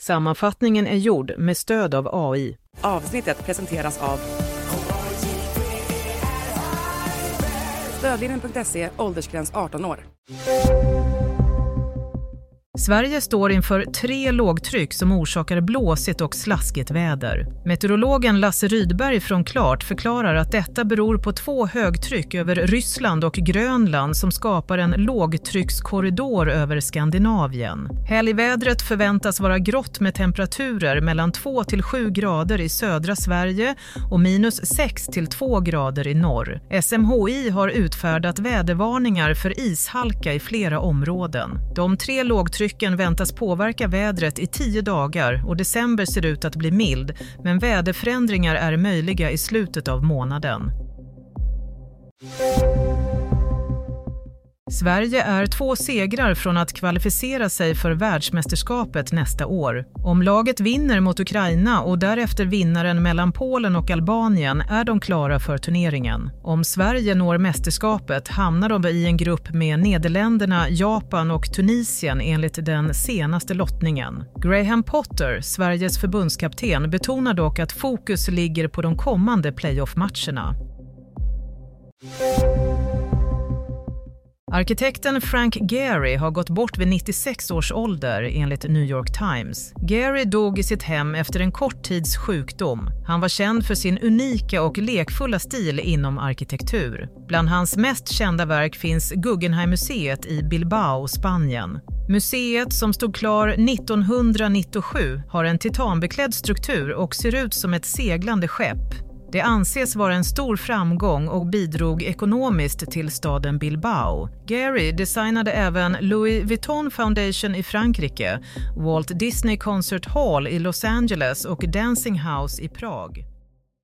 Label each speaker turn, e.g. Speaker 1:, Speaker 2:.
Speaker 1: Sammanfattningen är gjord med stöd av AI.
Speaker 2: Avsnittet presenteras av Stödlinjen.se, åldersgräns 18 år.
Speaker 1: Sverige står inför 3 lågtryck som orsakar blåsigt och slaskigt väder. Meteorologen Lasse Rydberg från Klart förklarar att detta beror på 2 högtryck över Ryssland och Grönland som skapar en lågtryckskorridor över Skandinavien. Helgvädret förväntas vara grått med temperaturer mellan 2 till 7 grader i södra Sverige och minus 6 till 2 grader i norr. SMHI har utfärdat vädervarningar för ishalka i flera områden. De 3 lågtrycken väntas påverka vädret i 10 dagar och december ser ut att bli mild, men väderförändringar är möjliga i slutet av månaden. Sverige är 2 segrar från att kvalificera sig för världsmästerskapet nästa år. Om laget vinner mot Ukraina och därefter vinnaren mellan Polen och Albanien är de klara för turneringen. Om Sverige når mästerskapet hamnar de i en grupp med Nederländerna, Japan och Tunisien enligt den senaste lottningen. Graham Potter, Sveriges förbundskapten, betonar dock att fokus ligger på de kommande playoff-matcherna. Arkitekten Frank Gehry har gått bort vid 96 års ålder enligt New York Times. Gehry dog i sitt hem efter en kort tids sjukdom. Han var känd för sin unika och lekfulla stil inom arkitektur. Bland hans mest kända verk finns Guggenheim-museet i Bilbao, Spanien. Museet, som stod klar 1997, har en titanbeklädd struktur och ser ut som ett seglande skepp. Det anses vara en stor framgång och bidrog ekonomiskt till staden Bilbao. Gehry designade även Louis Vuitton Foundation i Frankrike, Walt Disney Concert Hall i Los Angeles och Dancing House i Prag.